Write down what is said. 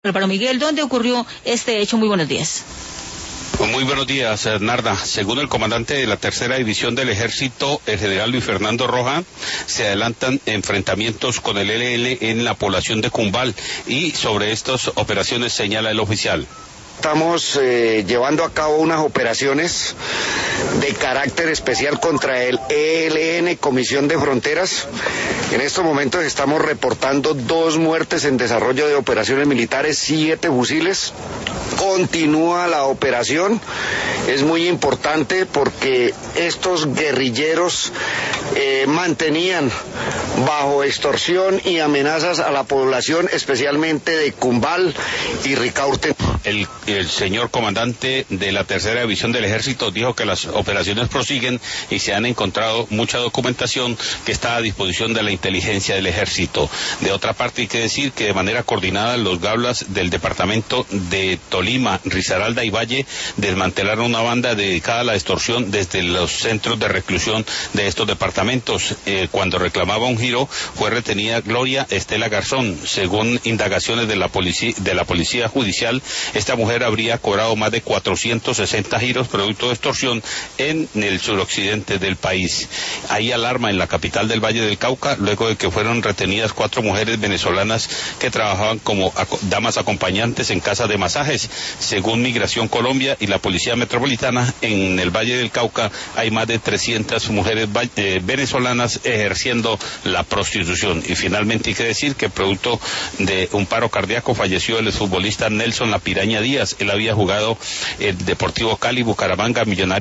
Álvaro Miguel, ¿dónde ocurrió este hecho? Muy buenos días. Muy buenos días, Narda. Según el comandante de la tercera división del ejército, el general Luis Fernando Roja, se adelantan enfrentamientos con el ELN en la población de Cumbal, y sobre estas operaciones señala el oficial. Estamos llevando a cabo unas operaciones de carácter especial contra el ELN, Comisión de Fronteras. En estos momentos estamos reportando 2 muertes en desarrollo de operaciones militares, 7 fusiles. Continúa la operación. Es muy importante porque estos guerrilleros mantenían bajo extorsión y amenazas a la población, especialmente de Cumbal y Ricaurte. El señor comandante de la tercera división del ejército dijo que las operaciones prosiguen y se han encontrado mucha documentación que está a disposición de la inteligencia del ejército. De otra parte, hay que decir que de manera coordinada los gablas del departamento de Tolima, Risaralda y Valle desmantelaron una banda dedicada a la extorsión desde los centros de reclusión de estos departamentos. Cuando reclamaba un giro, fue retenida Gloria Estela Garzón. Según indagaciones de la policía judicial, esta mujer habría cobrado más de 460 giros producto de extorsión en el suroccidente del país. Hay alarma en la capital del Valle del Cauca luego de que fueron retenidas 4 mujeres venezolanas que trabajaban como damas acompañantes en casas de masajes. Según Migración Colombia y la Policía Metropolitana, en el Valle del Cauca hay más de 300 mujeres venezolanas ejerciendo la prostitución. Y finalmente hay que decir que producto de un paro cardíaco falleció el exfutbolista Nelson La Piraña Díaz. Él había jugado el Deportivo Cali, Bucaramanga, Millonarios